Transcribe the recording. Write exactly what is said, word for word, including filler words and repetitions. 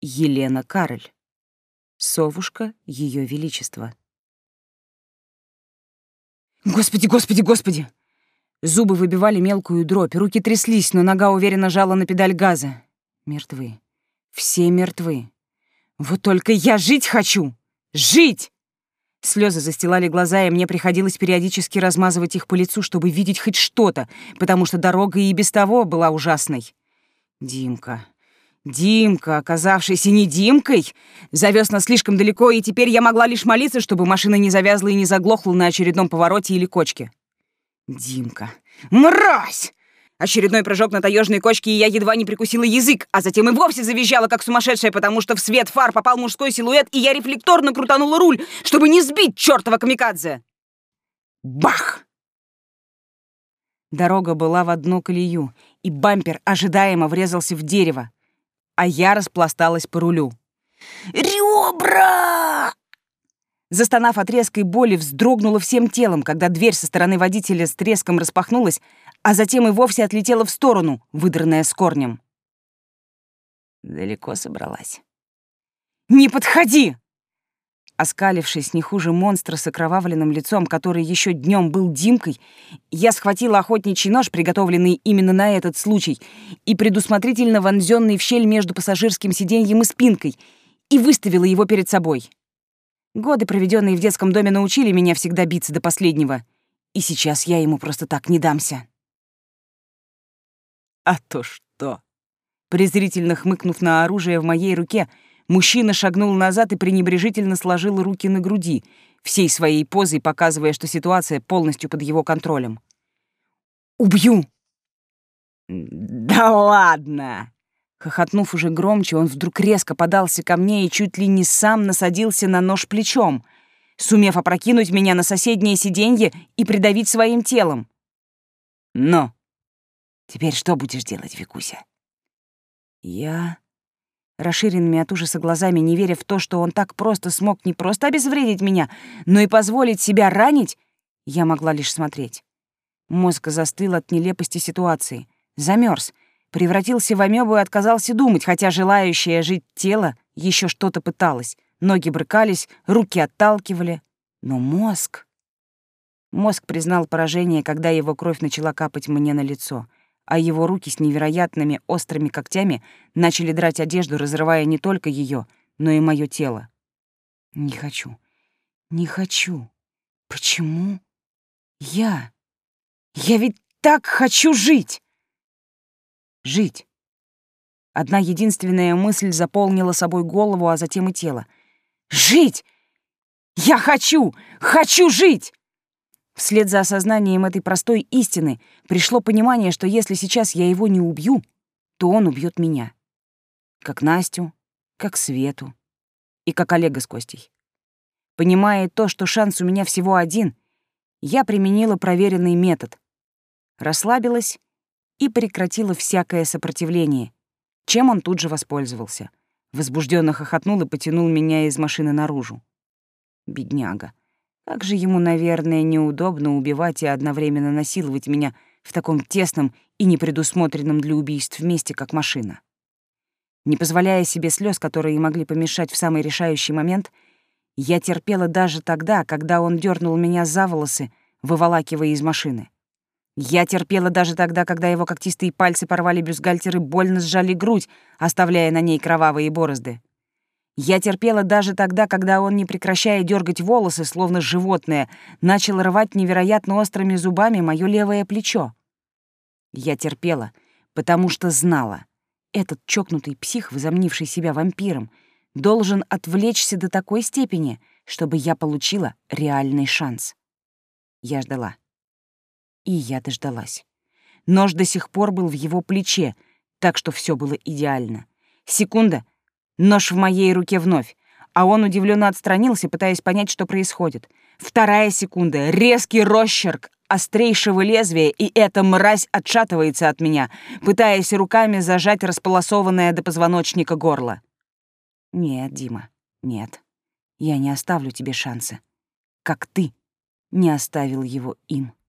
Елена Кароль. Совушка Ее Величества. Господи, господи, господи! Зубы выбивали мелкую дробь, руки тряслись, но нога уверенно жала на педаль газа. Мертвы. Все мертвы. Вот только я жить хочу! Жить! Слезы застилали глаза, и мне приходилось периодически размазывать их по лицу, чтобы видеть хоть что-то, потому что дорога и без того была ужасной. Димка. Димка, оказавшийся не Димкой, завез нас слишком далеко, и теперь я могла лишь молиться, чтобы машина не завязла и не заглохла на очередном повороте или кочке. Димка. Мразь! Очередной прыжок на таежной кочке, и я едва не прикусила язык, а затем и вовсе завизжала, как сумасшедшая, потому что в свет фар попал мужской силуэт, и я рефлекторно крутанула руль, чтобы не сбить чёртова камикадзе. Бах! Дорога была в одну колею, и бампер ожидаемо врезался в дерево, а я распласталась по рулю. «Ребра!» Застонав от резкой боли, вздрогнула всем телом, когда дверь со стороны водителя с треском распахнулась, а затем и вовсе отлетела в сторону, выдранная с корнем. Далеко собралась. «Не подходи!» Оскалившись не хуже монстра с окровавленным лицом, который еще днем был Димкой, я схватила охотничий нож, приготовленный именно на этот случай, и предусмотрительно вонзенный в щель между пассажирским сиденьем и спинкой, и выставила его перед собой. Годы, проведенные в детском доме, научили меня всегда биться до последнего, и сейчас я ему просто так не дамся. А то что? Презрительно хмыкнув на оружие в моей руке, мужчина шагнул назад и пренебрежительно сложил руки на груди, всей своей позой показывая, что ситуация полностью под его контролем. «Убью!» «Да ладно!» Хохотнув уже громче, он вдруг резко подался ко мне и чуть ли не сам насадился на нож плечом, сумев опрокинуть меня на соседнее сиденье и придавить своим телом. «Но! Теперь что будешь делать, Викуся?» Я, расширенными от ужаса глазами, не веря в то, что он так просто смог не просто обезвредить меня, но и позволить себя ранить, я могла лишь смотреть. Мозг застыл от нелепости ситуации, замерз, превратился в амебу и отказался думать, хотя желающее жить тело еще что-то пыталось. Ноги брыкались, руки отталкивали. Но мозг... Мозг признал поражение, когда его кровь начала капать мне на лицо, а его руки с невероятными острыми когтями начали драть одежду, разрывая не только ее, но и мое тело. Не хочу. Не хочу. Почему? Я. Я ведь так хочу жить! Жить. Одна единственная мысль заполнила собой голову, а затем и тело. Жить! Я хочу! Хочу жить! Вслед за осознанием этой простой истины пришло понимание, что если сейчас я его не убью, то он убьет меня. Как Настю, как Свету и как Олега с Костей. Понимая то, что шанс у меня всего один, я применила проверенный метод. Расслабилась и прекратила всякое сопротивление, чем он тут же воспользовался. Возбужденно хохотнул и потянул меня из машины наружу. Бедняга. Как же ему, наверное, неудобно убивать и одновременно насиловать меня в таком тесном и непредусмотренном для убийств месте, как машина. Не позволяя себе слез, которые могли помешать в самый решающий момент, я терпела даже тогда, когда он дернул меня за волосы, выволакивая из машины. Я терпела даже тогда, когда его когтистые пальцы порвали бюстгальтер и больно сжали грудь, оставляя на ней кровавые борозды. Я терпела даже тогда, когда он, не прекращая дергать волосы, словно животное, начал рвать невероятно острыми зубами мое левое плечо. Я терпела, потому что знала, этот чокнутый псих, возомнивший себя вампиром, должен отвлечься до такой степени, чтобы я получила реальный шанс. Я ждала. И я дождалась. Нож до сих пор был в его плече, так что все было идеально. Секунда — нож в моей руке вновь, а он удивленно отстранился, пытаясь понять, что происходит. Вторая секунда — резкий росчерк острейшего лезвия, и эта мразь отшатывается от меня, пытаясь руками зажать располосованное до позвоночника горло. Нет, Дима, нет. Я не оставлю тебе шанса, как ты не оставил его им.